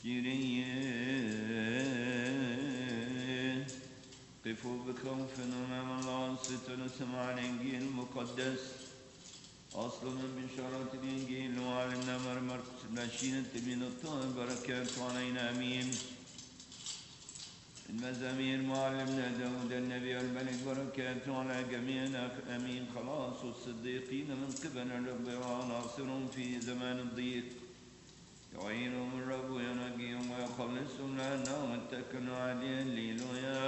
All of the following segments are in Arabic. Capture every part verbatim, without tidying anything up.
كيريه قفوا بخوف أمام الله انصتوا لسماع الإنجيل المقدس. أصل من بشارة الإنجيل وعلمنا مرمركس البشير التلميذ الطاهر بركاته علينا أمين. المزامير معلمنا داود النبي الملك بركاته على جميعنا أمين. خلاص الصديقين من قبل الرب وناصرهم في زمان الضيق. يعينهم الرب وينجيهم ويخلصهم لأنه اتكلوا عليه. هللويا.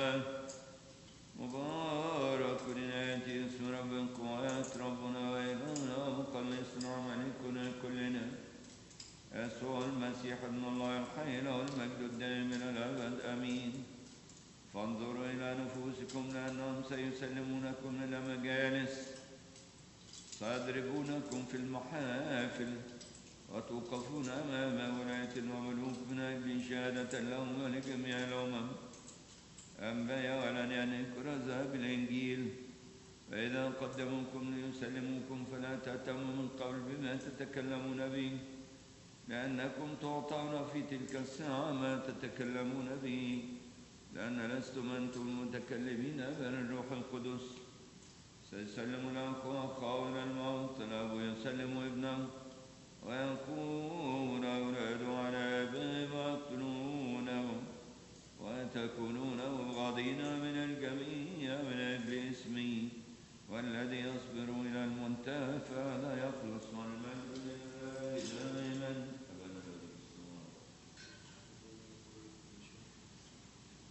مبارك يأتي اسم رب القوات ربنا وإلهنا مخلصنا وملكنا كلنا يسوع المسيح ابن الله الحي له المجد الدائم إلى الأبد آمين. فانظروا إلى نفوسكم لأنهم سيسلمونكم إلى مجالس سيضربونكم في المحافل وتوقفون أمام ولاية وملوك من أجل شهادة لهم ولجميع الأمم. أنبياء والأنبياء كرزاء بالإنجيل. فإذا قدموكم ليسلموكم فلا تهتموا من قبل بما تتكلمون به لأنكم تعطون في تلك الساعة ما تتكلمون به لأن لستم أنتم المتكلمين بل الروح القدس. سيسلم الأخ أخاه إلى الموت الأب يسلم ابنه ويقول أولاد على أبائهم ويقتلونهم وتكونون مبغضين من الجميع من أجل اسمي والذي يصبر إلى المنتهى فلا يخلص. والمجد لله دائما